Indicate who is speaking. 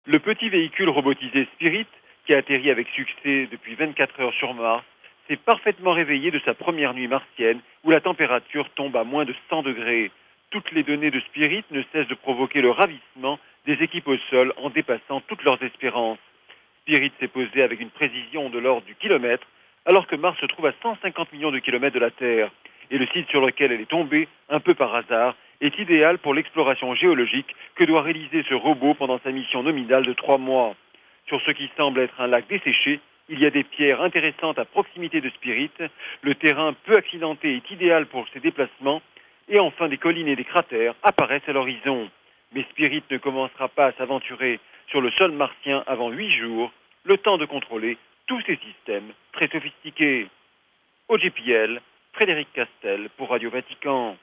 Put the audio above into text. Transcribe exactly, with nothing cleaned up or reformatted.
Speaker 1: Le petit véhicule robotisé Spirit, qui a atterri avec succès depuis vingt-quatre heures sur Mars, s'est parfaitement réveillé de sa première nuit martienne où la température tombe à moins de cent degrés. Toutes les données de Spirit ne cessent de provoquer le ravissement des équipes au sol en dépassant toutes leurs espérances. Spirit s'est posé avec une précision de l'ordre du kilomètre, alors que Mars se trouve à cent cinquante millions de kilomètres de la Terre. Et le site sur lequel elle est tombée, un peu par hasard, est idéal pour l'exploration géologique que doit réaliser ce robot pendant sa mission nominale de trois mois. Sur ce qui semble être un lac desséché, il y a des pierres intéressantes à proximité de Spirit, le terrain peu accidenté est idéal pour ses déplacements, et enfin des collines et des cratères apparaissent à l'horizon. Mais Spirit ne commencera pas à s'aventurer sur le sol martien avant huit jours, le temps de contrôler tous ces systèmes très sophistiqués. O G P L, Frédéric Castel pour Radio Vatican.